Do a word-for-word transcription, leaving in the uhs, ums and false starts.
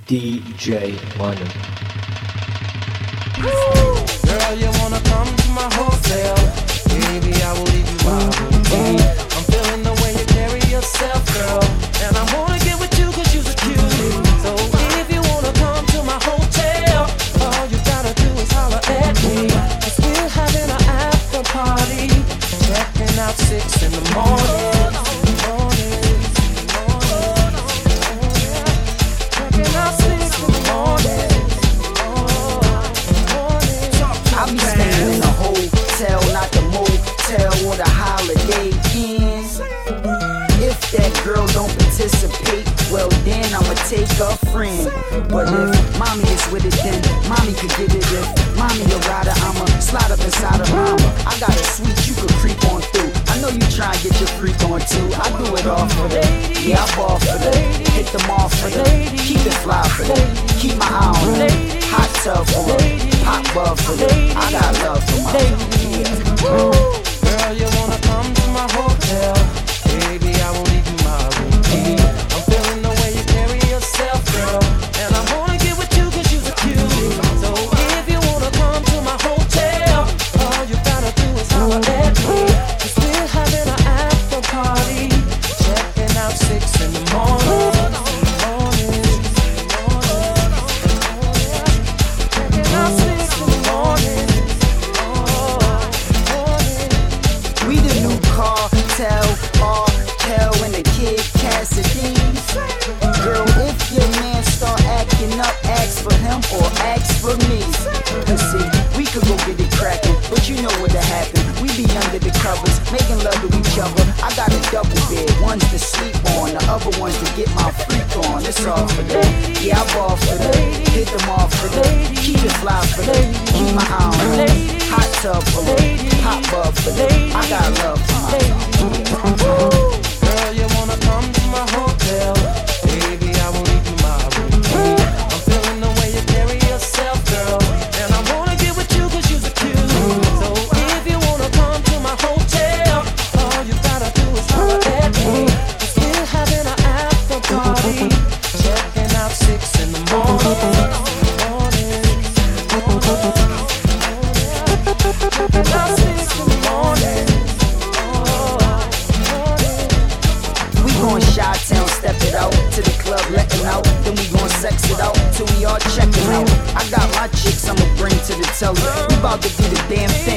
D J Money. Girl, you wanna come to my hotel? Baby, I will leave you my room key. I'm feeling the way you carry yourself, girl, and I wanna get with you 'cause you're so cute. So if you wanna come to my hotel, all you gotta do is holler at me. 'Cause we're having an after party, checking out six in the morning. Well then I'ma take a friend. But if mommy is with it, then mommy could get it. If mommy a rider, I'ma slide up inside of mama. I got a suite you could creep on through. I know you try and get your freak on too. I do it all for them. Yeah, I ball for them. Hit them off for them. Keep it fly for them. Keep my eye on them. Hot tub for them. Pop bub for them. I got love for my yeah. Girl, you wanna come to my hotel? Baby, I will leave you my room key. I'm feeling the way you carry yourself, girl, and I wanna get with you 'cause you're so cute. So if you wanna come to my hotel, all you gotta do is holler at me. 'Cause we're having an after party, checking out six in the morning. Checking out six in the morning. We the new cartel, all hell when the kid Cassidy. Girl, if your man start acting up, ask for him or ask for me. Cause see, we could go get it crackin', but you know what'll happen. We be under the covers, making love to each other. I got a double bed, one's to sleep on, the other one's to get my freak on. It's all for them. Yeah, I ball for them. Hit them off for them. Keep it fly for them. Keep my eye on them. Hot tub for them. Pop bub for them. I got love for my Girl, you wanna come to my hotel? Baby, I will leave you my room key. I'm feeling the way you carry yourself, girl, and I wanna get with you 'cause you're so cute. So if you wanna come to my hotel, all you gotta do is holler at me. 'Cause we're having an after party, checking out six in the morning. Checking out six in the morning. Chi-town, step it out to the club, letting out. Then we gon' sex it out till we all checking out. I got my chicks I'ma bring to the telly. We bout to do the damn thing.